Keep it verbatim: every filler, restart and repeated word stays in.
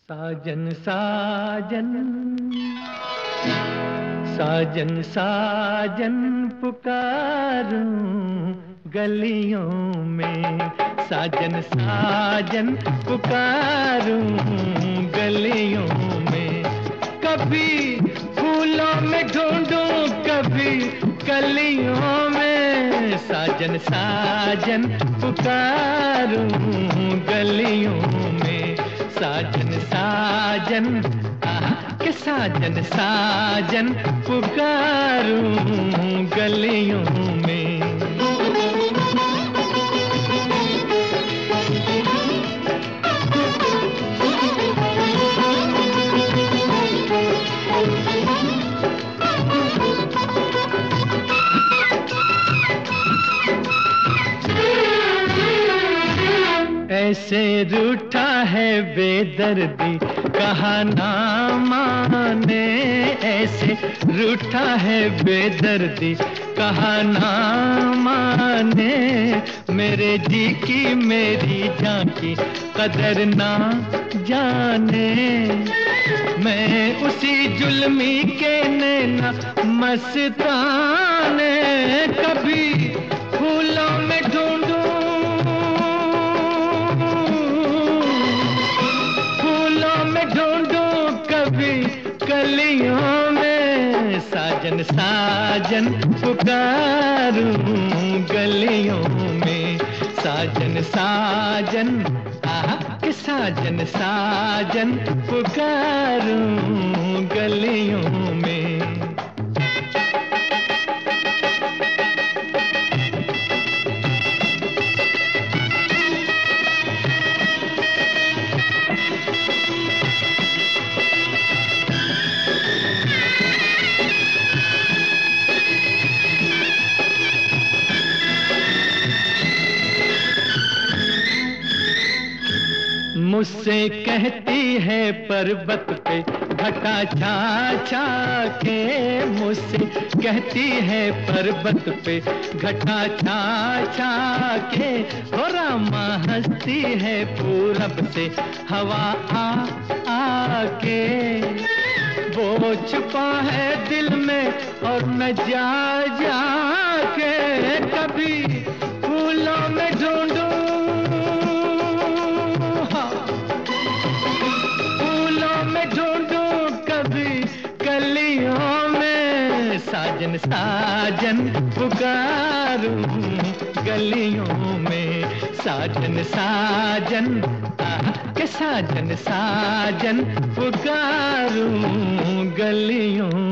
साजन साजन साजन साजन पुकारूं गलियों में, साजन साजन पुकारूं गलियों में। कभी फूलों में ढूंढूं कभी कलियों में, साजन साजन पुकारूं गलियों में। साजन साजन आहा के साजन साजन पुकारूं गलियों में। ऐसे रूठा है बेदर्दी कहा ना माने, ऐसे रूठा है बेदर्दी कहा ना माने। मेरे जी की मेरी जान की कदर ना जाने, मैं उसी जुल्मी के नैना मस्ताने। कभी फूलों में ढूंढूं कलियों में, साजन साजन पुकारूं गलियों में। साजन साजन आहा के साजन साजन पुकारूं गलियों में। मुझसे कहती है पर्वत पे घटा छा छा के, मुझसे कहती है पर्वत पे घटा छा छा के। हो रामा हंसती है पूरब से हवा आ आ के। वो छुपा है दिल में और न जा जा के। कभी फूलों में ढूंढूं कलियों में, साजन साजन पुकारूं गलियों में। साजन साजन आहा के साजन साजन पुकारूं गलियों